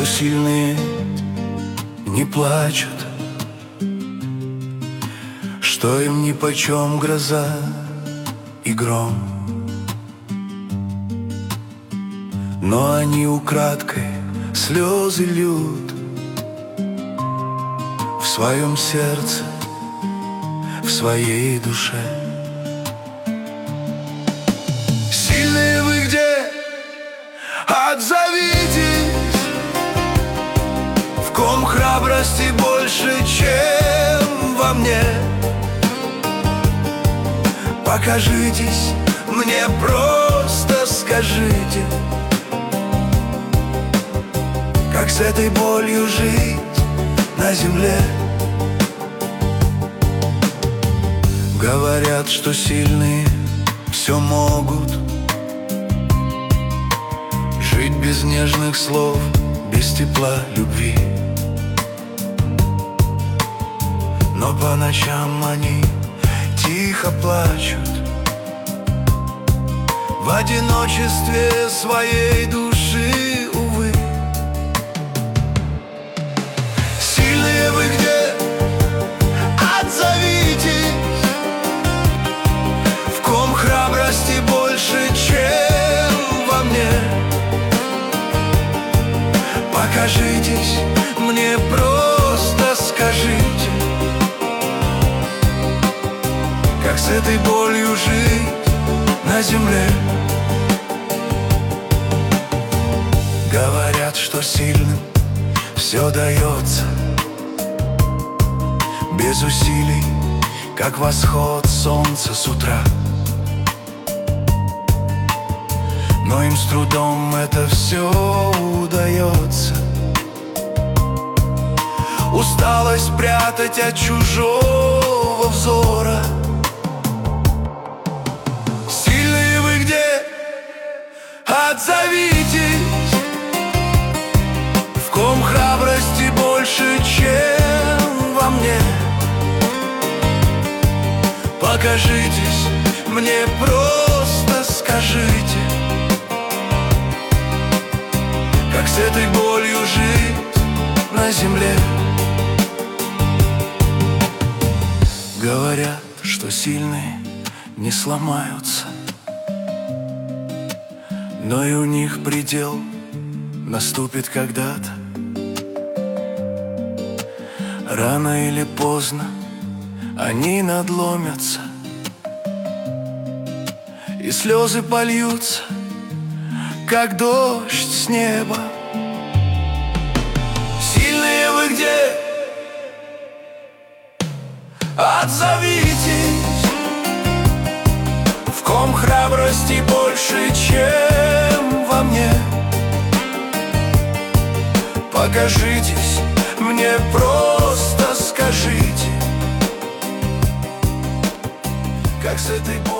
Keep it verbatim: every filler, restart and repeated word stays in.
сильные не плачут, что им нипочем гроза и гром. Но они украдкой слезы льют в своем сердце, в своей душе. Сильные вы где? Отзовитесь, в ком храбрости больше, чем во мне. Покажитесь мне, просто скажите, как с этой болью жить на земле. Говорят, что сильные все могут, жить без нежных слов, без тепла любви. Но по ночам они тихо плачут в одиночестве своей души, увы. Сильные вы где? Отзовитесь, в ком храбрости больше, чем во мне. Покажитесь мне, просто скажите, как с этой болью жить на земле. Говорят, что сильным все дается без усилий, как восход солнца с утра. Но им с трудом это все удается, усталость прятать от чужого взора. Сильные вы где? Отзовитесь, в ком храбрости больше, чем во мне. Покажитесь мне, просто скажите, как с этой болью жить на земле. Говорят, что сильные не сломаются, но и у них предел наступит когда-то. Рано или поздно они надломятся, и слезы польются, как дождь с неба. Сильные вы где? Отзовитесь, в ком храбрости больше, чем во мне. Покажитесь мне, просто скажите, как с этой болью